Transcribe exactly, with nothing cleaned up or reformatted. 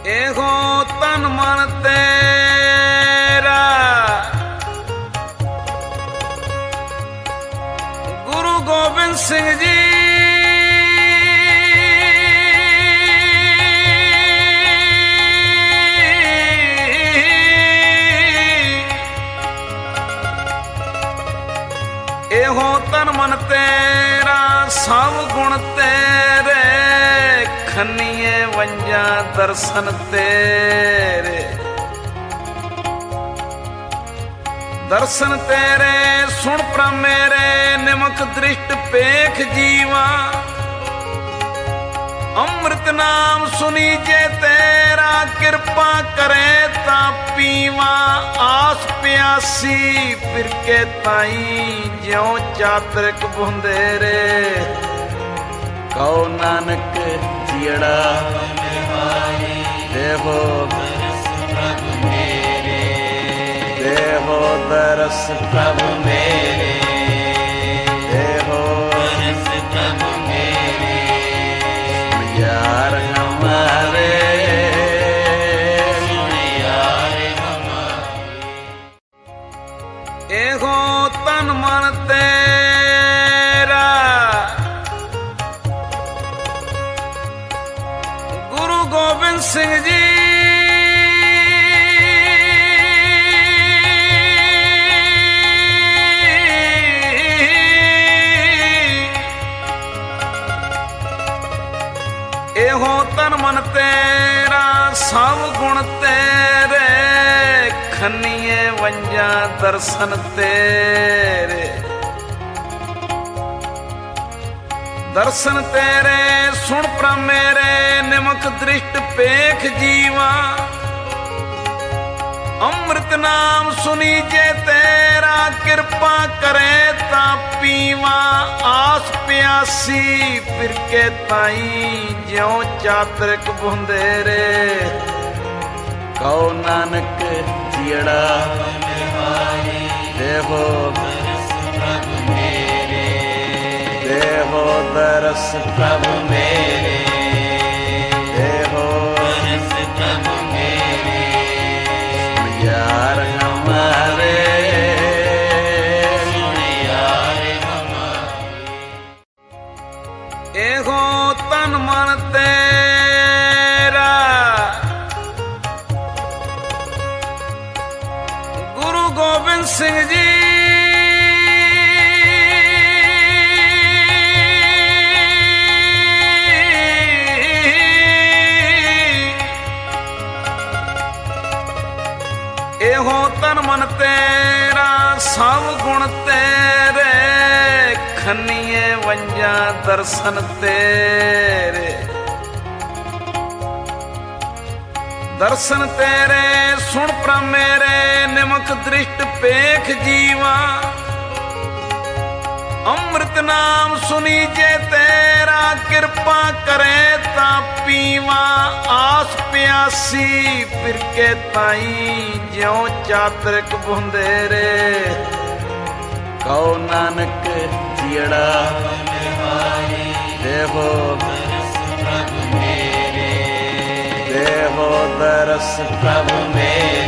एगो तन मन तेरा गुरु गोबिंद सिंह जी एहो तन मन तेरा सब गुण तेरे खनिए वंजा दर्शन तेरे दर्शन तेरे सुन प्र मेरे निमक दृष्ट पेख जीवा अमृत नाम सुनी जे तेरा कृपा करे ता पीवा आस प्यासी फिर के ताई ज्यों चातरिक बुंदेरे कौ नानक जियड़ा देहो प्रभु मेरे देहो दरस प्रभु मेरे देहो दरस प्रभु मेरे यार हमारे यार हमारे एगो तन मन तेरा गुरु गोबिंद सिंह जी एहो तन मन तेरा सब गुण तेरे खनिए वंजा दर्शन तेरे दर्शन तेरे सुन प्र मेरे निमक दृष्ट पेख जीवा अमृत नाम सुनी जे तेरा कृपा करे ता पीवा आस प्यासी फिर के ताई ज्यों चातरिक बुंदेरे कौ नानक जियड़ा देहो प्रभु मेरे देहो दरस प्रभु मेरे देहो दरस प्रभु मेरे यार हमारे यार हमारे एगो तन मन तेरा गुरु गोबिंद सिंह जी एहो तन मन तेरा सब गुण तेरे खनिए वंजा दर्शन तेरे दर्शन तेरे सुन प्र मेरे निमक दृष्ट पेख जीवा अमृत नाम सुनी जे तेरा कृपा करे ता पीवा आस प्यासी फिर के ताई ज्यों चातरिक बुंदेरे कौ नानक जियड़ा देहो प्रभु मेरे देहो दरस प्रभु मेरे